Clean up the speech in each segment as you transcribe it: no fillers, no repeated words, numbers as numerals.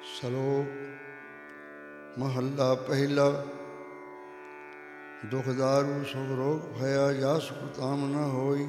ਸ਼ਲੋਕ ਮਹੱਲਾ ਪਹਿਲਾ। ਦੁਖ ਦਾਰੂ ਸੁਖ ਰੋਗ ਭਇਆ ਜਾ ਸੁਖ ਤਾਮ ਨ ਹੋਈ।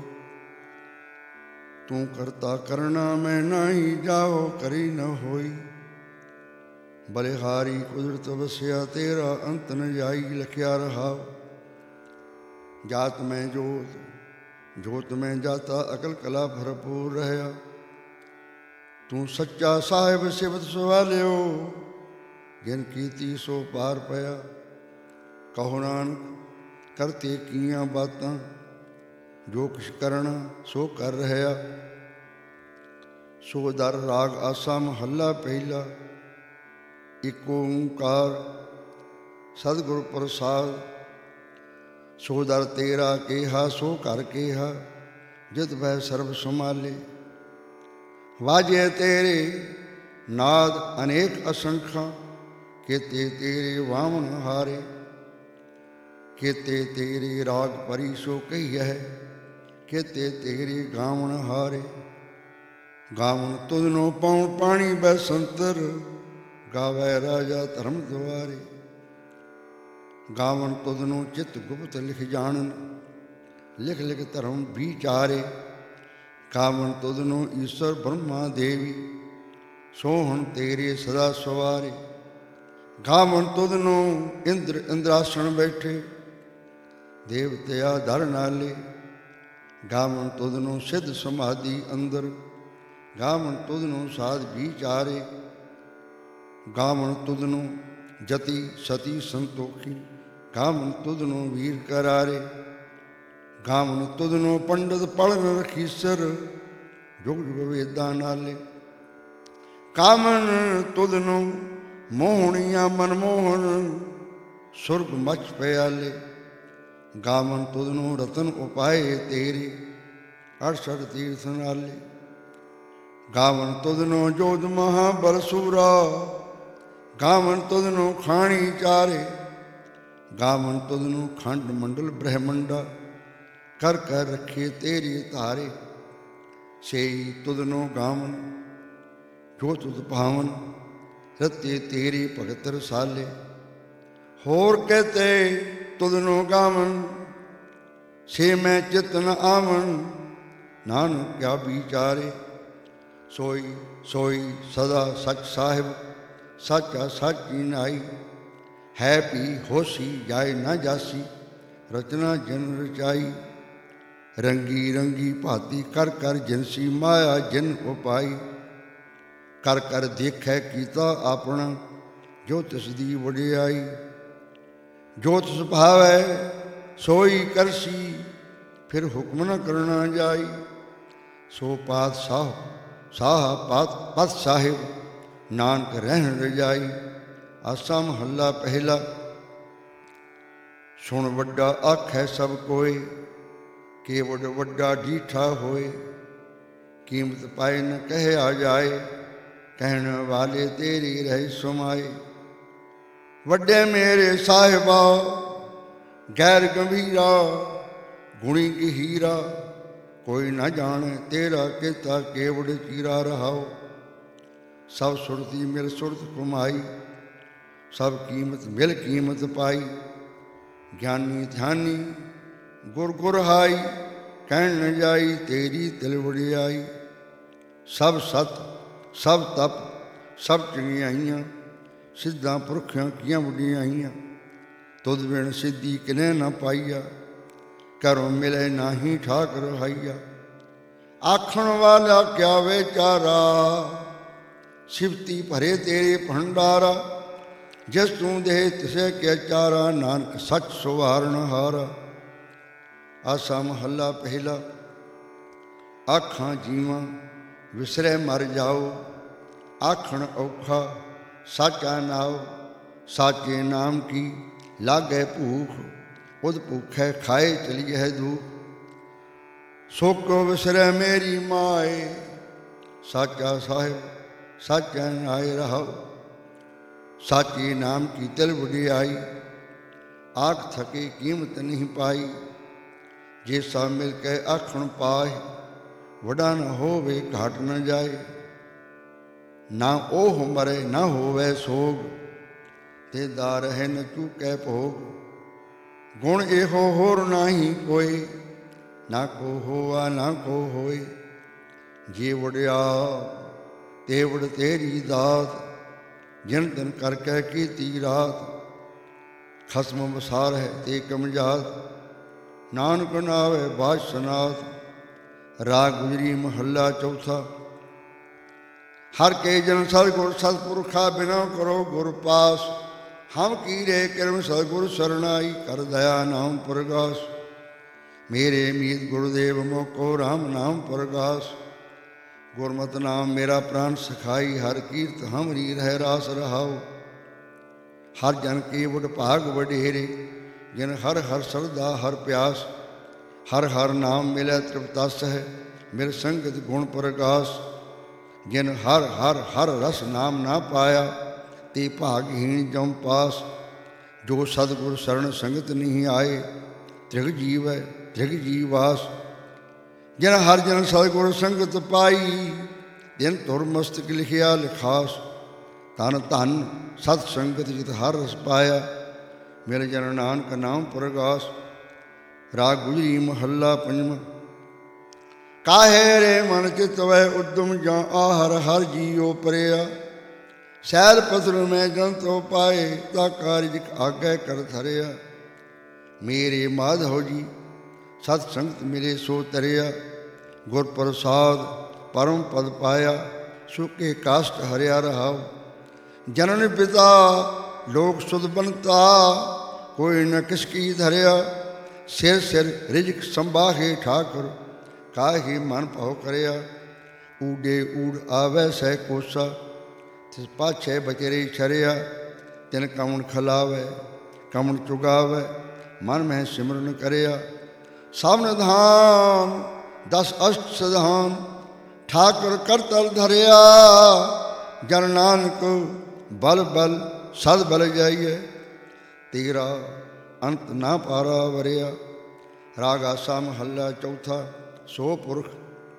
ਤੂੰ ਕਰਤਾ ਕਰਨਾ ਮੈਂ ਨਾਹੀ ਜਾਓ ਕਰੀ ਨ ਹੋਈ। ਬਲਿਹਾਰੀ ਕੁਦਰਤ ਵਸਿਆ ਤੇਰਾ ਅੰਤ ਨ ਜਾਈ। ਲਖਿਆ ਰਹਾਉ ਜਾਤ ਮੈਂ ਜੋਤ ਜੋਤ ਮੈਂ ਜਾਤਾ ਅਕਲ ਕਲਾ ਭਰਪੂਰ ਰਹਿਆ। ਤੂੰ ਸੱਚਾ ਸਾਹਿਬ ਸਿਵਤ ਸਵਾਲਿਓ ਜਿਨ ਕੀਤੀ ਸੋ ਪਾਰ ਪਿਆ। ਕਹੋ ਨਾਨਕ ਕਰਤੇ ਕੀਆਂ ਬਾਤਾਂ ਜੋ ਕੁਛ ਕਰਨਾ ਸੋ ਕਰ ਰਹਿਆ। ਸੋ ਦਰ ਰਾਗ ਆਸਾ ਮਹੱਲਾ ਪਹਿਲਾ। ਇਕ ਓਂਕਾਰ ਸਤਿਗੁਰ ਪ੍ਰਸਾਦ। ਸੋ ਦਰ ਤੇਰਾ ਕੇਹਾ ਸੋ ਘਰ ਕੇਹਾ ਜਿਤ ਬਹਿ ਸਰਬ ਸੰਭਾਲੇ। ਵਾਜੇ ਤੇਰੇ ਨਾਦ ਅਨੇਕ ਅਸੰਖਾਂ ਕੇਤੇ ਤੇਰੇ ਵਾਮਨ ਹਾਰੇ। ਕੇਤੇ ਤੇਰੇ ਰਾਗ ਪਰੀ ਸੋ ਕਹੀਐ ਕੇਤੇ ਤੇਰੇ ਗਾਵਣ ਹਾਰੇ। ਗਾਵਣ ਤੁਧਨੋ ਪਾਉਣ ਪਾਣੀ ਬੈ ਸੰਤਰ ਗਾਵੈ ਰਾਜਾ ਧਰਮ ਦੁਆਰੇ। ਗਾਵਣ ਤੁਧਨੋ ਚਿਤ ਗੁਪਤ ਲਿਖ ਜਾਣਨ ਲਿਖ ਲਿਖ ਧਰਮ ਵਿਚਾਰੇ। ਗਾਵਣ ਤੁਧਨੋ ਈਸ਼ਵਰ ਬ੍ਰਹਮਾ ਦੇਵੀ ਸੋਹਣ ਤੇਰੇ ਸਦਾ ਸਵਾਰੇ। ਗਾਵਣ ਤੁਧਨੋ ਇੰਦਰ ਇੰਦਰਾਸਣ ਬੈਠੇ ਦੇਵਤਿਆ ਧਰ ਨਾਲੇ। ਗਾਵਣ ਤੁਧਨੋ ਸਿੱਧ ਸਮਾਧੀ ਅੰਦਰ ਗਾਵਣ ਤੁਧਨੋ ਸਾਧ ਵਿਚਾਰੇ। ਗਾਵਣ ਤੁਧਨੋ ਜਤੀ ਸਤੀ ਸੰਤੋਖੀ ਗਾਵਣ ਤੁਧਨੋ ਵੀਰ ਕਰਾਰੇ। ਗਾਵਣ ਤੁਧਨੋ ਪੰਡਤ ਪੜਨ ਰਖੀਸਰ ਜੁਗ ਜੁਗ ਵੇਦਾਂ ਨਾਲੇ। ਗਾਵਣ ਤੁਧਨੋ ਮੋਹਣੀਆਂ ਮਨਮੋਹਨ ਸੁਰਗ ਮਚ ਪਿਆਲੇ। ਗਾਵਣ ਤੁਧਨੋ ਰਤਨ ਉਪਾਏ ਤੇਰੇ ਅੜਸਠ ਤੀਰਥ ਨਾਲੇ। ਗਾਵਣ ਤੁਧਨੋ ਜੋਧ ਮਹਾਬਲ ਸੂਰਾ ਗਾਵਣ ਤੁਧਨੋ ਖਾਣੀ ਚਾਰੇ। ਗਾਵਣ ਤੁਧਨੋ ਖੰਡ ਮੰਡਲ ਬ੍ਰਹਮੰਡਾ ਕਰ ਕਰ ਰੱਖੇ ਤੇਰੇ ਧਾਰੇ। ਸੇਈ ਤੁਧਨੋ ਗਾਵਣ ਜੋ ਤੁਧ ਭਾਵਨ ਰਤੇ ਤੇਰੇ ਭਗਤ ਰਸਾਲੇ। ਹੋਰ ਕਹਤੇ ਤੁਧਨੋ ਗਾਵਣ ਸੇ ਮੈਂ ਚਿਤ ਨ ਆਵਣ ਨਾਨਕ ਕਿਆ ਵਿਚਾਰੇ। ਸੋਈ ਸੋਈ ਸਦਾ ਸਚ ਸਾਹਿਬ ਸਾਚਾ ਸਾਚੀ ਨਾਈ। ਹੈ ਪੀ ਹੋਸੀ ਜਾਏ ਨਾ ਜਾਸੀ ਰਚਨਾ ਜਿਨ ਰਚਾਈ। ਰੰਗੀ ਰੰਗੀ ਭਾਤੀ ਕਰ ਕਰ ਜਿਨਸੀ ਮਾਇਆ ਜਿਨ ਉਪਾਈ। ਕਰ ਕਰ ਦੇਖੈ ਕੀਤਾ ਆਪਣਾ ਜੋ ਤਿਸ ਦੀ ਵਡਿਆਈ। ਜੋ ਤਿਸ ਭਾਵੈ ਸੋਈ ਕਰਸੀ ਫਿਰ ਹੁਕਮ ਨ ਕਰਨਾ ਜਾਈ। ਸੋ ਪਾਤਸ਼ਾਹ ਸਾਹ ਪਤ ਸਾਹਿਬ ਨਾਨਕ ਰਹਿਣ ਰਜਾਈ। ਆਸਾ ਮਹੱਲਾ ਪਹਿਲਾ। ਸੁਣ ਵੱਡਾ ਆਖੈ ਸਭ ਕੋਇ ਕੇਵਡ ਵੱਡਾ ਡੀਠਾ ਹੋਏ। ਕੀਮਤ ਪਾਏ ਨ ਕਹਿਆ ਜਾਏ ਕਹਿਣ ਵਾਲੇ ਤੇਰੀ ਰਹਿ ਸਮਾਏ। ਵੱਡੇ ਮੇਰੇ ਸਾਹਿਬਾ ਗੈਰ ਗੰਭੀਰਾ ਗੁਣੀ ਗਹੀਰਾ ਕੋਈ ਨਾ ਜਾਣੇ ਤੇਰਾ ਕੀਤਾ ਕੇਵੜ ਚੀਰਾ ਰਹਾਓ। ਸਭ ਸੁਰਤੀ ਮਿਲ ਸੁਰਤ ਕਮਾਈ ਸਭ ਕੀਮਤ ਮਿਲ ਕੀਮਤ ਪਾਈ। ਗਿਆਨੀ ਧਿਆਨੀ ਗੁਰ ਗੁਰ ਹਾਈ ਕਹਿਣ ਨ ਜਾਈ ਤੇਰੀ ਤਿਲ ਵਡਿਆਈ। ਸਭ ਸਤ ਸਭ ਤਪ ਸਭ ਚੰਗਿਆਈਆਂ ਸਿੱਧਾਂ ਪੁਰਖਿਆਂ ਕੀਆਂ ਵਡਿਆਈਆਂ। ਤੁਧ ਬਿਨ ਸਿੱਧੀ ਕਿਨੇ ਨਾ ਪਾਈਆ ਘਰੋਂ ਮਿਲੇ ਨਾਹੀ ਠਾਕ ਰਹਾਈਆ। ਆਖਣ ਵਾਲਾ ਕਿਆ ਵਿਚਾਰਾ ਸਿਫਤੀ ਭਰੇ ਤੇਰੇ ਭੰਡਾਰਾ। ਜਿਸ ਤੂੰ ਦੇ ਤਿਸੇ ਕੇ ਚਾਰਾ ਨਾਨਕ ਸੱਚ ਸੁਵਾਰਨ ਹਾਰਾ। ਆਸਾ ਮਹੱਲਾ ਪਹਿਲਾ। ਆਖਾਂ ਜੀਵਾਂ ਵਿਸਰੇ ਮਰ ਜਾਓ ਆਖਣ ਔਖਾ ਸਾਚਾ ਨਾਉ। ਸਾਚੇ ਨਾਮ ਕੀ ਲਾਗੈ ਭੂਖ ਉਦ ਭੂਖੈ ਖਾਏ ਚਲੀਐ ਦੂਖ। ਸੋ ਕੋ ਵਿਸਰੈ ਮੇਰੀ ਮਾਏ ਸਾਚਾ ਸਾਹਿਬ ਸਾਚਾ ਨਾਇ ਰਹਾਉ। ਸਾਚੇ ਨਾਮ ਕੀ ਤਿਲ ਵਡਿਆਈ ਆਖ ਥਕੇ ਕੀਮਤ ਨਹੀਂ ਪਾਈ। ਜੇ ਸਭ ਮਿਲ ਕੇ ਆਖਣ ਪਾਏ ਵੱਡਾ ਨ ਹੋਵੇ ਘਾਟ ਨ ਜਾਏ। ਨਾ ਉਹ ਮਰੇ ਨਾ ਹੋਵੇ ਸੋਗ, ਤੇ ਦਾ ਰਹੇ ਨ ਚੂਕੈ ਭੋਗ। ਗੁਣ ਇਹੋ ਹੋਰ ਨਾਹੀ ਕੋਈ, ਨਾ ਕੋ ਹੋਆ ਨਾ ਕੋ ਹੋਏ। ਜੇ ਵੜਿਆ ਤੇ ਵੜ ਤੇਰੀ ਦਾਤ, ਜਿਨ ਦਿਨ ਕਰਕੇ ਕੀਤੀ ਰਾਤ। ਖਸਮ ਵਸਾਰ ਹੈ ਤੇ ਕਮਜਾਤ, ਨਾਨਕ ਨਾਵੇ ਬਾਦਸ਼ਨਾਥ। ਰਾਗ ਗੁਜਰੀ ਮਹੱਲਾ ਚੌਥਾ। ਹਰ ਕੇ ਜਨ ਸਤਿਗੁਰ ਸਤਿਪੁਰਖਾ, ਬਿਨਾ ਕਰੋ ਗੁਰ ਪਾਸ। ਹਮ ਕੀਰੇ ਕਿਰਮ ਸਤਿਗੁਰ ਸਰਨਾਈ, ਕਰ ਦਇਆ ਨਾਮ ਪ੍ਰਗਾਸ। ਮੇਰੇ ਮੀਤ ਗੁਰਦੇਵ ਮੋਕੋ ਰਾਮ ਨਾਮ ਪ੍ਰਗਾਸ। ਗੁਰਮਤਿ ਨਾਮ ਮੇਰਾ ਪ੍ਰਾਨ ਸਖਾਈ, ਹਰ ਕੀਰਤ ਹਮਰੀ ਰਹਿ ਰਾਸ ਰਹਾਉ। ਹਰ ਜਨ ਕੀ ਵਡ ਭਾਗ ਵਡੇਰੇ, ਜਿਨ ਹਰ ਹਰ ਸਰਦਾ ਹਰ ਪਿਆਸ। ਹਰ ਹਰ ਨਾਮ ਮਿਲੈ ਤ੍ਰਿਪਤਸ ਹੈ, ਮਿਲ ਸੰਗਤ ਗੁਣ ਪ੍ਰਗਾਸ। ਜਿਨ ਹਰ ਹਰ ਹਰ ਰਸ ਨਾਮ ਨਾ ਪਾਇਆ, ਤੇ ਭਾਗਹੀਣ ਜਮ ਪਾਸ। ਜੋ ਸਤਿਗੁਰ ਸਰਣ ਸੰਗਤ ਨਹੀਂ ਆਏ, ਤ੍ਰਿਗ ਜੀਵੈ ਤ੍ਰਿਗ ਜੀਵਾਸ। ਜਿਨ ਹਰ ਜਨ ਸਤਿਗੁਰ ਸੰਗਤ ਪਾਈ, ਤਿਨ ਧੁਰ ਮਸਤਕ ਲਿਖਿਆ ਲਿਖਾਸ। ਧਨ ਧਨ ਸਤ ਸੰਗਤ ਜਿਤ ਹਰ ਰਸ ਪਾਇਆ, ਮਿਲ ਜਨ ਨਾਨਕ ਨਾਮ ਪ੍ਰਗਾਸ। ਰਾਗ ਗੁਜਰੀ ਮਹੱਲਾ ਪੰਜਵਾਂ। ਕਾਹੇ ਰੇ ਮਨ ਚਿਤ ਵੈ ਉਦਮ, ਜਾਂ ਆਹਰ ਹਰ ਜੀਉ ਪਰਿਆ। ਸੈਲ ਪਸਰ ਮੈਂ ਜੰਤੋ ਪਾਏ, ਤਾ ਕਾਰਜ ਆਗੇ ਕਰ ਧਰਿਆ। ਮੇਰੇ ਮਾਧੋ ਜੀ ਸਤ ਸੰਗਤ ਮਿਲੇ ਸੋ ਤਰਿਆ। ਗੁਰ ਪ੍ਰਸਾਦ ਪਰਮ ਪਦ ਪਾਇਆ, ਸੁਕੇ ਕਾਸ਼ਟ ਹਰਿਆ ਰਹਾਉ। ਜਨਨ ਪਿਤਾ ਲੋਕ ਸੁਧ ਬੰਤਾ, ਕੋਈ ਨ ਕਿਸ ਕੀ ਧਰਿਆ। ਸਿਰ ਸਿਰ ਰਿਜਕ ਸੰਭਾਹੇ ਠਾਕੁਰ, ਕਾਹੀ ਮਨ ਭਉ ਕਰਿਆ। ਊਡੇ ਊੜ ਆਵੈ ਸਹਿ ਕੋਸਾ, ਤਿਸ ਪਾਛੈ ਬਚਰੇ ਛਰਿਆ। ਤਿਨ ਕਮਣ ਖਲਾਵੈ ਕਮਣ ਚੁਗਾਵੈ, ਮਨ ਮਹਿ ਸਿਮਰਨ ਕਰਿਆ। ਸਭ ਨਿਧਾਨ ਦਸ ਅਸ਼ਟ ਸਿਧਾਨ, ਠਾਕੁਰ ਕਰਤਲ ਧਰਿਆ। ਜਨ ਨਾਨਕ ਬਲ ਬਲ ਸਦ ਬਲ ਜਾਈਐ, ਤੇਰਾ ਅੰਤ ਨਾ ਪਾਰਾ ਵਰਿਆ। ਰਾਗ ਆਸਾ ਮਹੱਲਾ ਚੌਥਾ। ਸੋ ਪੁਰਖ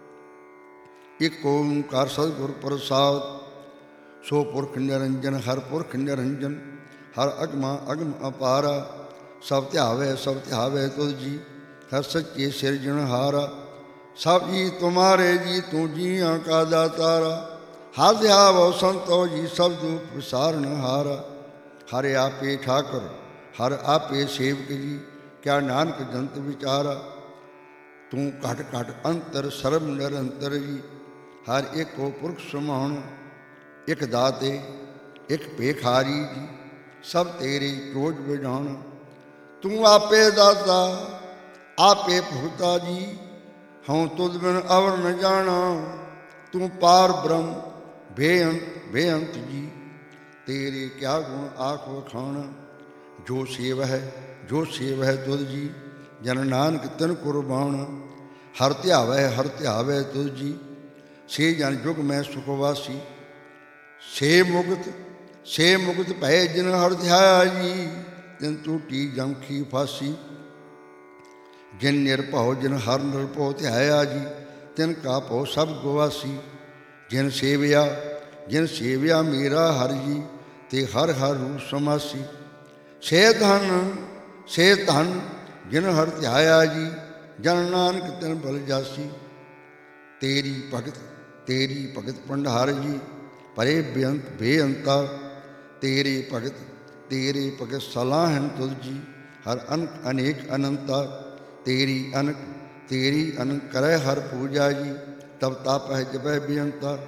ਇਕ ਓੰਕਾਰ ਸਤਿਗੁਰ ਪ੍ਰਸਾਦ। ਸੋ ਪੁਰਖ ਨਿਰੰਜਨ ਹਰ ਪੁਰਖ ਨਿਰੰਜਨ, ਹਰ ਅਗਮਾ ਅਗਮ ਅਪਾਰਾ। ਸਭ ਧਿਆਵੈ ਸਭ ਧਿਆਵੈ ਤੁਧ ਜੀ, ਹਰ ਸੱਚੇ ਸਿਰਜਣਹਾਰਾ। ਸਭ ਜੀ ਤੁਮਾਰੇ ਜੀ, ਤੂੰ ਜੀਆਂ ਕਾ ਦਾਤਾਰਾ। ਹਰ ਧਿਆਵੋ ਸੰਤੋ ਜੀ, ਸਭ ਦੁਖ ਵਿਸਾਰਨਹਾਰਾ। ਹਰ ਆਪੇ ਠਾਕੁਰ ਹਰ ਆਪੇ ਸੇਵਕ ਜੀ, ਕਿਆ ਨਾਨਕ ਜੰਤ ਵਿਚਾਰਾ। ਤੂੰ ਘਟ ਘਟ ਅੰਤਰ ਸਰਬ ਨਿਰੰਤਰ ਜੀ, ਹਰ ਏਕੋ ਪੁਰਖ ਸਮਾਉਣ। ਇਕ ਦਾਤੇ ਇਕ ਭੇਖਾਰੀ ਜੀ, ਸਭ ਤੇਰੇ ਚੋਜ ਵਜਾਉਣ। ਤੂੰ ਆਪੇ ਦਾਤਾ ਆਪੇ ਭੁਗਤਾ ਜੀ, ਹਉ ਤੁਧ ਬਿਨ ਅਵਰ ਨ ਜਾਣਾ। ਤੂੰ ਪਾਰ ਬ੍ਰਹਮ ਬੇਅੰਤ ਬੇਅੰਤ ਜੀ, ਤੇਰੇ ਕਿਆ ਗੁਣ ਆਖ ਵਖਾਣਾ। ਜੋ ਸੇਵ ਹੈ ਜੋ ਸੇਵ ਹੈ ਤੁਧ ਜੀ, ਜਨ ਨਾਨਕ ਤਿਨ ਕੁਰਬਾਨ। ਹਰ ਧਿਆਵੈ ਤੁਧ ਜੀ, ਸੇ ਜਨ ਜੁਗ ਮੈਂ ਸੁਖ ਵਾਸੀ। ਸੇ ਮੁਕਤ ਭੈ ਜਿਨ ਹਰ ਧਿਆਇਆ ਜੀ, ਤਿਨ ਟੂਟੀ ਜਮਖੀ ਫਾਸੀ। ਜਿਨ ਨਿਰਭਉ ਜਿਨ ਹਰ ਨਿਰਭਉ ਧਿਆਇਆ ਜੀ, ਤਿਨ ਕਾ ਭਉ ਸਭ ਗਵਾਸੀ। ਜਿਨ ਸੇਵਿਆ ਮੇਰਾ ਹਰ ਜੀ, ਤੇ ਹਰ ਹਰ ਰੂਪ ਸਮਾਸੀ। ਸੇ ਧਨ ਜਿਨ ਹਰ ਧਿਆਇਆ ਜੀ, ਜਨ ਨਾਨਕ ਤਿਨ ਬਲ ਜਾਸੀ। ਤੇਰੀ ਭਗਤ ਭੰਡਾਰ ਜੀ, ਪਰੇ ਬੇਅੰਤ ਬੇਅੰਤਾ। ਤੇਰੇ ਭਗਤ ਸਲਾਹਨ ਤੁਧ ਜੀ, ਹਰ ਅਨਕ ਅਨੇਕ ਅਨੰਤਾ। ਤੇਰੀ ਅਨਕ ਕਰੈ ਹਰ ਪੂਜਾ ਜੀ, ਤਬ ਤਾਪਹਿ ਜਪੈ ਬੇਅੰਤਾ।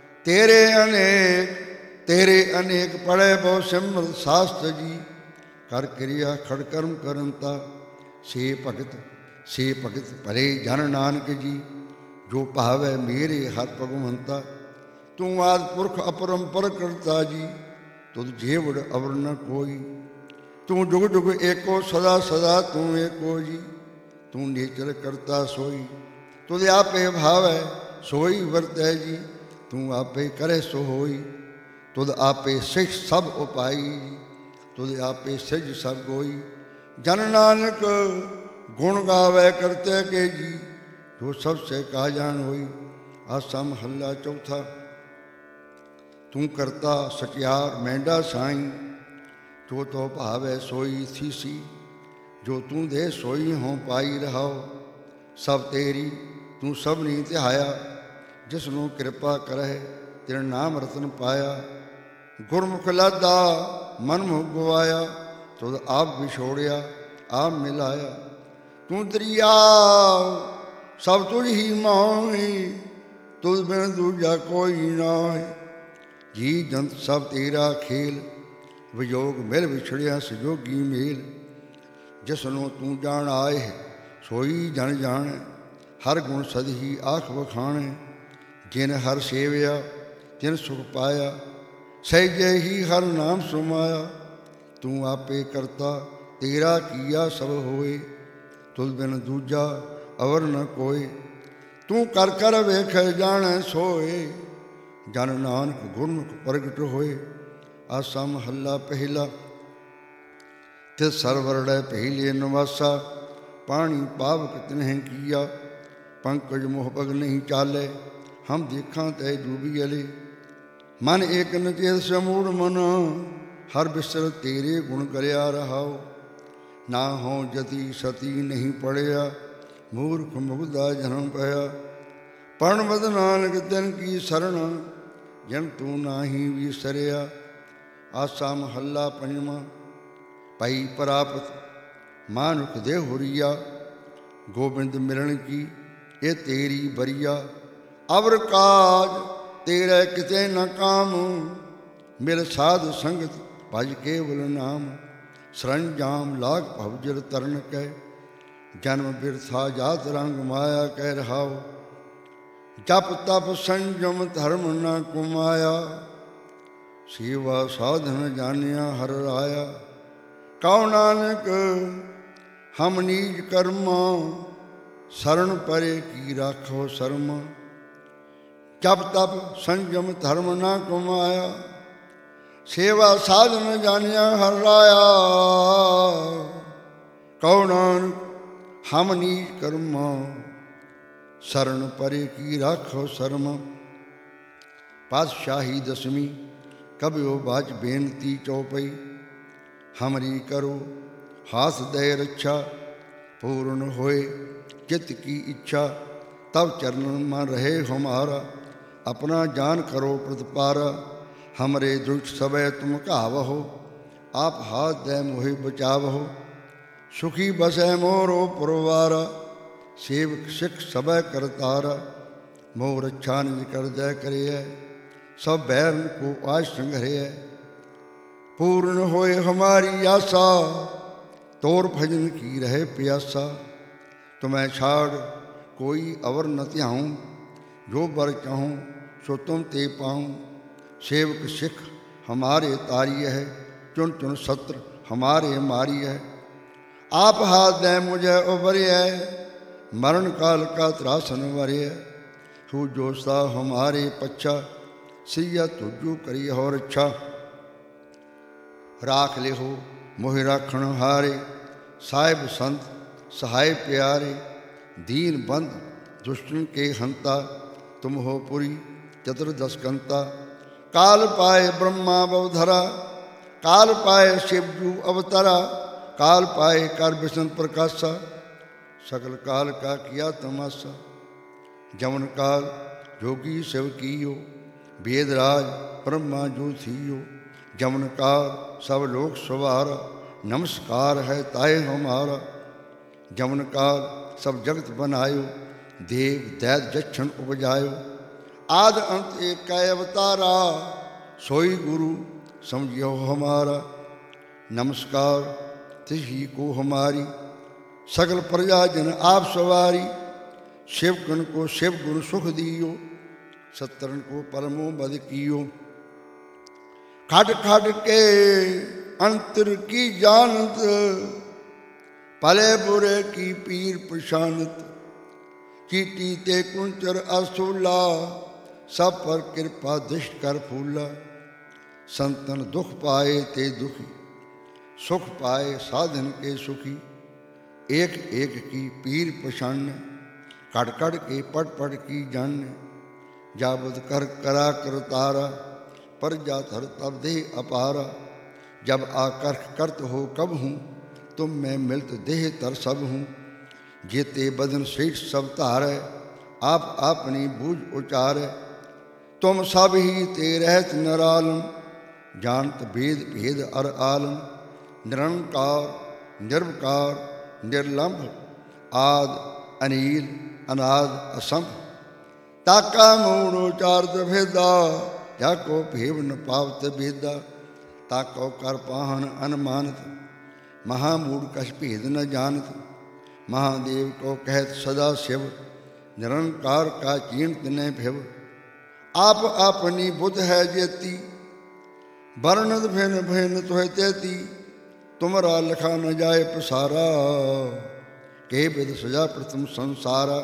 ਤੇਰੇ ਅਨੇਕ ਪੜ੍ਹੈ ਬਹੁ ਸਿਮਰਤ ਸਾਸਤ ਜੀ, ਕਰ ਕਿਰਿਆ ਖੜ ਕਰਮ ਕਰੰਤਾ। ਸੇ ਭਗਤ ਭਰੇ ਜਨ ਨਾਨਕ ਜੀ, ਜੋ ਭਾਵੈ ਮੇਰੇ ਹਰ ਭਗਵੰਤਾ। ਤੂੰ ਆਦਿ ਪੁਰਖ ਅਪਰੰਪਰ ਕਰਤਾ ਜੀ, ਤੁਧ ਜੇਵੜ ਅਵਰ ਨ ਕੋਈ। ਤੂੰ ਜੁਗ ਜੁਗ ਏਕੋ ਸਦਾ ਸਦਾ ਤੂੰ ਏਕੋ ਜੀ, ਤੂੰ ਨੇਚਰ ਕਰਤਾ ਸੋਈ। ਤੁਧ ਆਪੇ ਭਾਵੈ ਸੋਈ ਵਰਤੈ ਜੀ, ਤੂੰ ਆਪੇ ਕਰੇ ਸੋ ਹੋਈ। ਤੁਧ ਆਪੇ ਸਿਖ ਸਭ ਉਪਾਈ ਜੀ, ਤੁਧ ਆਪੇ ਸਿਜ ਸਭ ਗੋਈ। ਜਨ ਨਾਨਕ ਗੁਣ ਗਾਵੈ ਕਰਤੇ ਕੇ ਜੀ, ਜੋ ਸਭ ਸੇ ਕਾ ਜਾਣ ਹੋਈ। ਆਸਾ ਮਹੱਲਾ ਚੌਥਾ। ਤੂੰ ਕਰਤਾ ਸਚਿਆਰ ਮਹਿੰਡਾ ਸਾਈਂ। ਜੋ ਤੋ ਭਾਵੈ ਸੋਈ ਥੀਸੀ, ਜੋ ਤੂੰ ਦੇ ਸੋਈ ਹੋਂ ਪਾਈ ਰਹਾਓ। ਸਭ ਤੇਰੀ ਤੂੰ ਸਭਨੀ ਧਿਆਇਆ, ਜਿਸ ਨੂੰ ਕਿਰਪਾ ਕਰਹਿ ਤਿਨ ਨਾਮ ਰਤਨ ਪਾਇਆ। ਗੁਰਮੁਖ ਲਾਦਾ ਮਨ ਮੁਖ ਗਵਾਇਆ, ਤੁਧ ਆਪ ਵਿਛੋੜਿਆ ਆਪ ਮਿਲਾਇਆ। ਤੂੰ ਦਰਿਆਵ ਸਭ ਤੁਝ ਹੀ ਮਾਹੀ, ਤੁਧ ਬਿਨ ਦੂਜਾ ਕੋਈ ਨਾਹੀ। ਜੀ ਜੰਤ ਸਭ ਤੇਰਾ ਖੇਲ, ਵਿਯੋਗ ਮਿਲ ਵਿਛੜਿਆ ਸੰਜੋਗੀ ਮੇਲ। ਜਿਸ ਨੂੰ ਤੂੰ ਜਾਣ ਆਏ ਸੋਈ ਜਨ ਜਾਣੈ, ਹਰ ਗੁਣ ਸਦਹੀ ਆਖ ਵਖਾਣੈ। ਜਿਨ ਹਰ ਸੇਵਿਆ ਤਿਨ ਸੁਖ ਪਾਇਆ, ਸਹਿਜੇ ਹੀ ਹਰ ਨਾਮ ਸੁਮਾਇਆ। ਤੂੰ ਆਪੇ ਕਰਤਾ ਤੇਰਾ ਕੀਆ ਸਭ ਹੋਏ, ਤੁਧ ਬਿਨ ਦੂਜਾ ਅਵਰ ਨ ਕੋਇ। ਤੂੰ ਕਰ ਕਰ ਵੇਖੈ ਜਾਣੈ ਸੋਏ, ਜਨ ਨਾਨਕ ਗੁਰਮੁਖ ਪ੍ਰਗਟ ਹੋਏ। ਆਸਾ ਮਹੱਲਾ ਪਹਿਲਾ। ਤਿਸ ਸਰਵਰੜੈ ਪਹਿਲੇ ਨਿਵਾਸਾ, ਪਾਣੀ ਪਾਵਕ ਤਿਨਹਿ ਕੀਆ। ਪੰਕਜ ਮੋਹ ਪਗ ਨਹੀਂ ਚਾਲੇ, ਹਮ ਦੇਖਾਂ ਤੈ ਡੂਬੀ ਅਲੇ। ਮਨ ਏਕ ਨ ਚੇਤ ਸਮੂੜ ਮਨ, ਹਰ ਬਿਸਰ ਤੇਰੇ ਗੁਣ ਕਰਿਆ ਰਹਾਓ। ਨਾ ਹੋਂ ਜਤੀ ਸਤੀ ਨਹੀਂ ਪੜਿਆ, ਮੂਰਖ ਮੁਗਦਾ ਜਨਮ ਪਿਆ। ਪੜ੍ਹਨ ਬਦ ਨਾਨਕ ਤਿਨ ਕੀ ਸਰਣ, ਜਨ ਤੂੰ ਨਾਹੀ ਵਿਸਰਿਆ। ਆਸਾ ਮਹੱਲਾ ਪੰਜਵਾਂ। ਪਈ ਪ੍ਰਾਪਤ ਮਾਨੁਖ ਦੇ ਹੁਰੀਆ, ਗੋਬਿੰਦ ਮਿਲਣ ਕੀ ਇਹ ਤੇਰੀ ਬਰੀਆ। ਅਵਰ ਕਾਜ ਤੇਰੇ ਕਿਤੇ ਨ ਕਾਮ, ਮਿਲ ਸਾਧ ਸੰਗਤ ਭਜ ਕੇਵਲ ਨਾਮ। ਸਰੰਜਾਮ ਲਾਗ ਭਵਜਲ ਤਰਨ ਕੈ, ਜਨਮ ਬਿਰਥਾ ਜਾਤ ਰੰਗ ਮਾਇਆ ਕਹਿ ਰਹਾਓ। ਜਪ ਤਪ ਸੰਜਮ ਧਰਮ ਨ ਕੁਮਾਇਆ, ਸੇਵਾ ਸਾਧਨ ਜਾਣਿਆ ਹਰ ਰਾਇਆ। ਕਉ ਨਾਨਕ ਹਮ ਨੀਜ ਕਰਮਾ, ਸਰਣ ਪਰੇ ਕੀ ਰਾਖੋ ਸਰਮਾ। ਜਪ ਤਪ ਸੰਜਮ ਧਰਮ ਨ ਕੁਮਾਇਆ, ਸੇਵਾ ਸਾਧਨ ਜਾਣਿਆ ਹਰ ਰਾਇਆ। ਕਉ ਨਾਨਕ ਹਮ ਨੀਜ ਕਰਮਾ, ਸਰਣ ਪਰੇ ਕੀ ਰਾਖੋ ਸਰਮ। ਪਾਤਸ਼ਾਹੀ ਦਸਵੀਂ। ਕਬਿਓ ਬਾਚ ਬੇਨਤੀ ਚੌਪਈ। ਹਮਰੀ ਕਰੋ ਹਾਥ ਦੈ ਰੱਛਾ, ਪੂਰਨ ਹੋਏ ਚਿਤ ਕੀ ਇੱਛਾ। ਤਬ ਚਰਨ ਮਨ ਰਹੇ ਹਮਾਰਾ, ਆਪਣਾ ਜਾਨ ਕਰੋ ਪ੍ਰਤਪਾਰਾ। ਹਮਰੇ ਦੁष्ट ਸਭੈ ਤੁਮ ਘਾਵਹੁ, ਆਪ ਹਾਥ ਦੈ ਮੋਹਿ ਬਚਾਵਹੁ। ਸੁਖੀ ਬਸੈ ਮੋਰੋ ਪਰਵਾਰਾ, ਸੇਵਕ ਸਿੱਖ ਸਭੈ ਕਰਤਾਰਾ। ਮੋਹ ਰੱਛਾ ਨਿਜ ਕਰਦੈ ਕਰਿਐ, ਸਭ ਬੈਰਨ ਕੋ ਆਜ ਸੰਘਰਿਐ। ਪੂਰਨ ਹੋਏ ਹਮਾਰੀ ਆਸਾ, ਤੋਰ ਭਜਨ ਕੀ ਰਹੇ ਪਿਆਸਾ। ਤੁਮੈ ਛਾੜ ਕੋਈ ਅਵਰ ਨ ਧਿਆਉ, ਜੋ ਬਰ ਚਾਹੂੰ ਸੋ ਤੁਮ ਤੇ ਪਾऊँ। सेवक सिख हमारे तारी है, चुन चुन सत्र हमारे मारी है। आप हाथ दे मुझे उबरे है, मरण काल का त्रासन वरे है। तू जो सा हमारे पच्छा, सिया तुझू करी हो रच्छा। राख ले हो मोहि राखण हारे, साहिब संत सहाय प्यारे। दीन बंद दुष्टन के हंता, तुम हो पुरी चतुर्दशकंता। काल पाए ब्रह्मा बवधरा, काल पाए शिवजू अवतरा। काल पाए कर विष्णु प्रकाशा, सकल काल का किया तमाशा। जमन काल जोगी शिव कीयो, वेदराज ब्रह्मा जो थियो। जमन काल सब लोक सवारा, नमस्कार है ताए हमारा। जमन काल सब जगत बनायो, देव दैत जक्षण उपजायो। आद अंत एक कै अवतारा, सोई गुरु समझियो हमारा। नमस्कार तिही को हमारी, सकल प्रजा जन आप सवारी। शिवकन को शिव गुरु सुख दियो, सत्तरन को परमो बद कियो। खट खट के अंतर की जानत, भले बुरे की पीर पशानत। चीटी ते कुंचर असूला, सब पर कृपा दृष्ट कर फूला। संतन दुख पाए ते दुखी, सुख पाए साधन के सुखी। एक एक की पीर पछान, कड़ कड़ के पट पट की जान। जाबद कर करा कर तारा, प्रजा धर तब देह अपारा। जब आकर्ष करत हो कब हूँ, तुम मैं मिलत देह तर सब हूँ। जेते बदन श्रेष्ठ सब धारै, आप अपनी बूझ उचारै। तुम सब ही ते रहत निरालम, जानत भेद भेद अर आलम। निरंकार निर्विकार निर्लंभ, आद अनील अनाद असंभ। ताका मूड़ उचारत भेदा, जाको भेव न पावत भेदा। ताको कर पाहन अनुमानत, महामूढ़ कछ भेद न जानत। महादेव को कहत सदा शिव, निरंकार का चीणत न भिव। आप अपनी बुध है जेती, वर्णत भिन भिन तुह तेती। तुमरा लखा न जाए पसारा, के विद सजा प्रथम संसारा।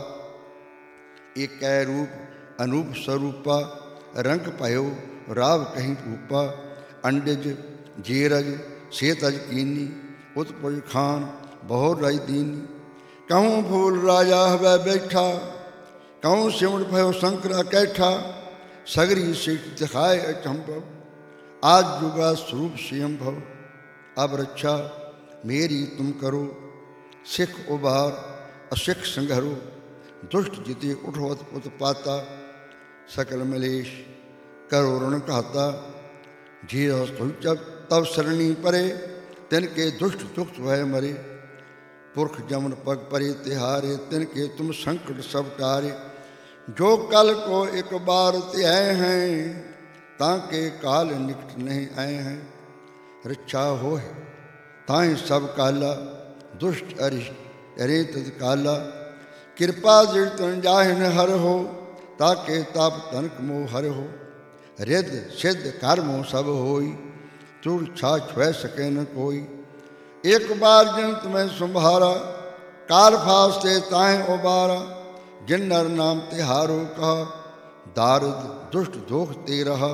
एक रूप अनूप स्वरूपा, रंग भयो राव कहीं रूपा। अंडज जेरज सेतज कीनी, उत्पुज खान बहुर रज दीनी। कहूँ फूल राजा हवै बैठा, कहूँ सिमट भयो शंकर कैठा। सगरी सिख दिखाए अचंभव, आज जुगा स्वरूप स्वयं भव। अब रक्षा मेरी तुम करो, सिख उबार असिख संघरो। दुष्ट जिते उठवत उत्पाता, सकल मलेश करो रण घाता। जे जब तब सरणी परे, तिनके दुष्ट दुख वह मरे। पुरख जमन पग परे तिहारे, तिनके तुम संकट सब टारे। जो कल को एक बार त्याए हैं, ताके काल निकट नहीं आए हैं। रक्षा हो ताहि सब काला, दुष्ट अरिष्ट अरे तद काला। कृपा दृढ़ जाहिन हर हो, ताके ताप तनक मोह हर हो। रिद्ध सिद्ध कर्मों सब होई, चूड़ छाछ वह सके न कोई। एक बार जिन तुम्हें संभारा, काल फास्ते ताहें उबारा। जिन नर नाम तिहारो कहा, दारद दुष्ट दोख ते रहा।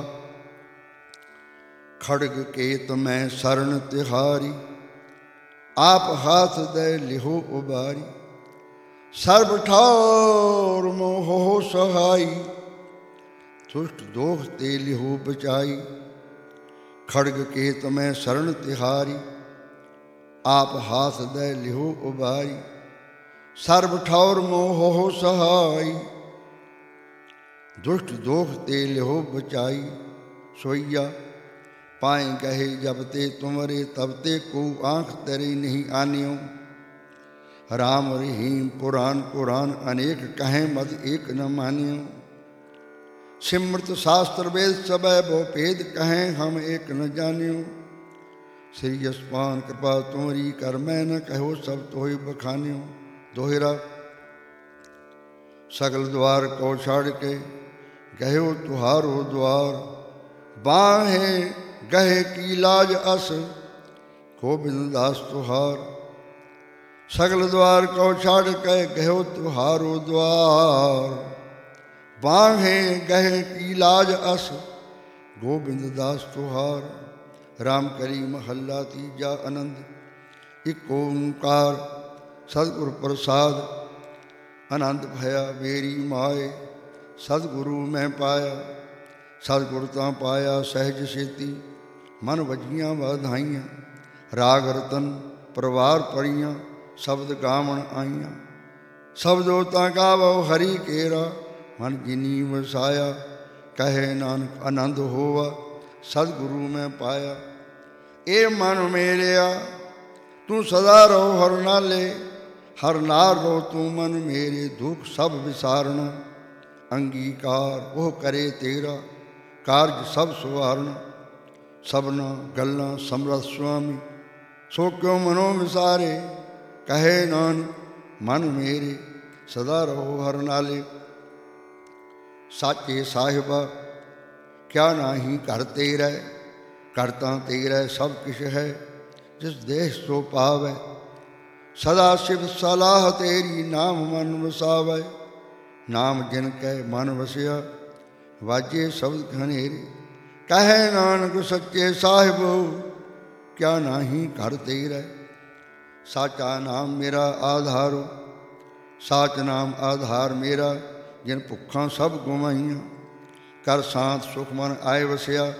खड़ग के तुम्हें शरण तिहारी, आप हाथ दे लिहो उबारी। सर्व ठार मोह सहाई, दुष्ट दोख ते लिहो बचाई। खड़ग के तुम्हें शरण तिहारी, आप हाथ दे लिहो उबारी। सर्व ठौर मोह सहाई, दुष्ट दोख ते लिहो बचाई। सोइया पाए गहे जब ते तुमरे, तब ते को आँख तेरी नहीं आनियो। राम रहीम पुराण पुराण अनेक कहें, मत एक न मानियो। सिमृत शास्त्र वेद सबै बहु भेद, कहें हम एक न जानियो। श्री यशपान कृपा तुमरी कर, मैं न कहो सब तोहि बखानियो। दोहरा सकल द्वार को छाड़ के, गहो तुहारो द्वार। बाहे गहे की लाज अस, गोविंद दास तुहार। सकल द्वार को छाड़ के, गहो तुहारो द्वार। बाहे गहे की लाज अस, गोविंद दास तुहार। राम करी महल्ला तीजा आनंद, एक ओंकार सतगुरु प्रसाद। आनंद भया मेरी माए, सतगुरु मैं पाया। सतगुरु तां पाया सहज सेती, मन वजियां वाधाइयां। राग रतन परवार पढ़ियां, शब्द गावण आईयां। शब्दो तां गावो हरि केरा, मन जिनी वसाया। कहे नानक आनंद होवा, सतगुरु मैं पाया। ए मन मेरिया तू सदा रहो हर नाले। हर नार रहो तू मन मेरे, दुख सब विसारण। अंगीकार वो करे तेरा, कार्य सब सुवारण। सबना गल्लां समरथ स्वामी, सो क्यों मनो विसारे। कहे नानक मन मेरे, सदा रहो हर नाले। साचे साहिबा क्या नाही घर तेरा, करता तेरा सब किश है। जिस देश सो पावै, सदा शिव सलाह तेरी, नाम मन वसावै। नाम जिन कै मन वसिया, वाजे शब्द घनेरे। कहे नानक सच्चे साहिबो, क्या नाही घर तेरा। साचा नाम मेरा आधारो, साच नाम आधार मेरा। जिन भुखा सब गुमाइयां, कर सांत सुख मन आए वसिया।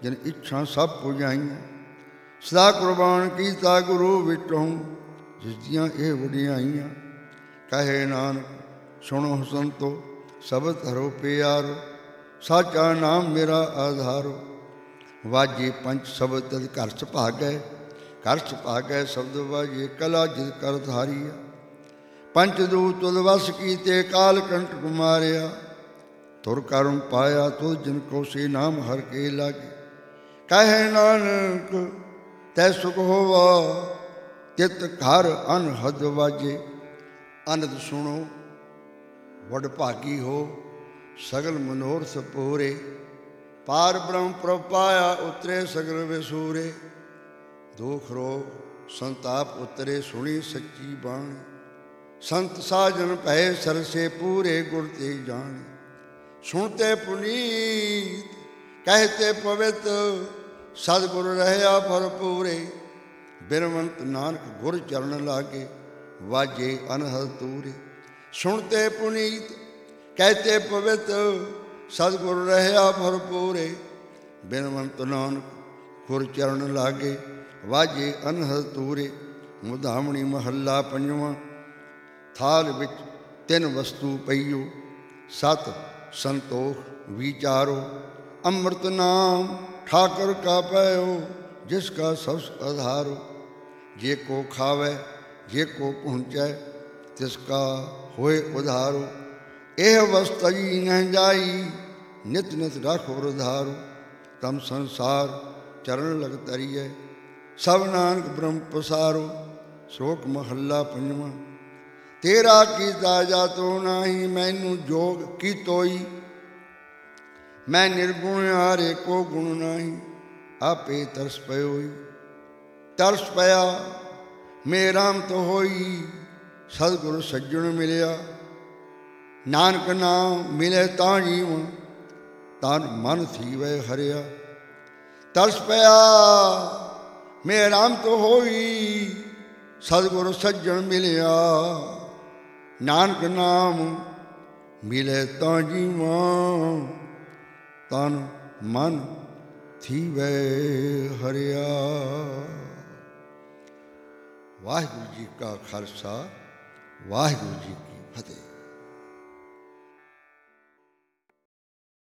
ਜਿਨ ਇੱਛਾ ਸਭ ਪੁਜਾਈਆਂ। ਸਦਾ ਕੁਰਬਾਨ ਕੀਤਾ ਗੁਰੂ ਵਿਟੋਂ, ਜਿਸ ਦੀਆਂ ਇਹ ਵਡਿਆਈਆਂ। ਕਹੇ ਨਾਨਕ ਸੁਣੋ ਸੰਤੋ, ਸਬਦ ਹਰੋ ਪਿਆਰੋ, ਸਾਚਾ ਨਾਮ ਮੇਰਾ ਆਧਾਰੋ। ਵਾਜੇ ਪੰਜ ਸ਼ਬਦ ਤਦ ਘਰ ਚ ਭਾਗੈ, ਘਰ ਚ ਭਾਗੈ ਸ਼ਬਦ ਵਾਜੇ, ਕਲਾ ਜਿਤ ਕਰ ਧਾਰੀਆ। ਪੰਚ ਦੂਤ ਤੁਧ ਵਸ ਕੀਤੇ, ਕਾਲ ਕੰਟਕ ਮਾਰਿਆ। ਤੁਰ ਕਰਮ ਪਾਇਆ ਤੁਧ ਜਿਨ ਕੋ, ਸੇ ਨਾਮ ਹਰ ਕੇ ਲਾਗੇ। ਕਹੇ ਨਾਨਕ ਤੈ ਸੁਖ ਹੋਵਾ, ਤਿਤ ਘਰ ਅਨਹਦ ਵਾਜੇ। ਅਨੰਦ ਸੁਣੋ ਵਡ ਭਾਗੀ ਹੋ, ਸਗਲ ਮਨੋਰਥ ਪੂਰੇ। ਪਾਰ ਬ੍ਰਹਮ ਪ੍ਰਭ ਪਾਇਆ, ਉਤਰੇ ਸਗਲ ਵਿਸੂਰੇ। ਦੁਖ ਰੋਗ ਸੰਤਾਪ ਉਤਰੇ, ਸੁਣੀ ਸੱਚੀ ਬਾਣੀ। ਸੰਤ ਸਾਜਨ ਭਏ ਸਰਸੇ, ਪੂਰੇ ਗੁਰ ਤੇ ਜਾਣੇ। ਸੁਣਤੇ ਪੁਨੀਤ ਕਹਿਤੇ ਪਵਿੱਤ, ਸਤਿਗੁਰ ਰਹਿਆ ਭਰਪੂਰੇ। ਬਿਨਵੰਤ ਨਾਨਕ ਗੁਰ ਚਰਨ ਲਾਗੇ, ਵਾਜੇ ਅਨਹਦ ਤੂਰੇ। ਸੁਣਤੇ ਪੁਨੀਤ ਕਹਿਤੇ ਪਵਿੱਤ, ਸਤਿਗੁਰ ਰਹਿਆ ਭਰਪੂਰੇ। ਬਿਨਵੰਤ ਨਾਨਕ ਗੁਰ ਚਰਨ ਲਾਗੇ, ਵਾਜੇ ਅਨਹਦ ਤੂਰੇ। ਮੁਧਾਮਣੀ ਮਹੱਲਾ ਪੰਜਵਾਂ। ਥਾਲ ਵਿੱਚ ਤਿੰਨ ਵਸਤੂ ਪਈਓ, ਸਤ ਸੰਤੋਖ ਵਿਚਾਰੋ। ਅੰਮ੍ਰਿਤ ਨਾਮ ਠਾਕੁਰ ਕਾ ਪਇਓ, ਜਿਸ ਕਾ ਸਭ ਆਧਾਰੋ। ਜੇ ਕੋ ਖਾਵੈ ਜੇ ਕੋ ਪਹੁੰਚੈ, ਤਿਸ ਕਾ ਹੋਏ ਉਧਾਰੋ। ਇਹ ਵਸਤਈ ਨਹਿ ਜਾਈ, ਨਿਤ ਨਿਤ ਰਾਖੋ ਰਧਾਰੋ। ਤਮ ਸੰਸਾਰ ਚਰਨ ਲਗ ਤਰੀਐ, ਸਭ ਨਾਨਕ ਬ੍ਰਹਮ ਪਸਾਰੋ। ਸ਼ਲੋਕ ਮਹੱਲਾ ਪੰਜਵਾਂ। ਤੇਰਾ ਕੀਤਾ ਜਾਤੋ ਨਾਹੀ, ਮੈਨੂੰ ਜੋਗ ਕੀਤੋਈ। ਮੈਂ ਨਿਰਗੁਣ ਹਾਰੇ ਕੋ ਗੁਣ ਨਾਹੀ, ਆਪੇ ਤਰਸ ਪਇਓਈ। ਤਰਸ ਪਿਆ ਮੇਰਾਮਤ ਹੋਈ, ਸਤਿਗੁਰ ਸੱਜਣ ਮਿਲਿਆ। ਨਾਨਕ ਨਾਮ ਮਿਲੇ ਤਾਂ ਜੀਵਨ, ਤਨ ਮਨ ਥੀਵੈ ਹਰਿਆ। ਤਰਸ ਪਿਆ ਮੇਰਾਮਤ ਹੋਈ, ਸਤਿਗੁਰ ਸੱਜਣ ਮਿਲਿਆ। ਨਾਨਕ ਨਾਮ ਮਿਲੇ ਤਾਂ ਜੀਵਾਂ, ਤਨ ਮਨ ਥੀਵੈ ਹਰਿਆ। ਵਾਹਿਗੁਰੂ ਜੀ ਕਾ ਖਾਲਸਾ, ਵਾਹਿਗੁਰੂ ਜੀ ਕੀ ਫਤਿਹ।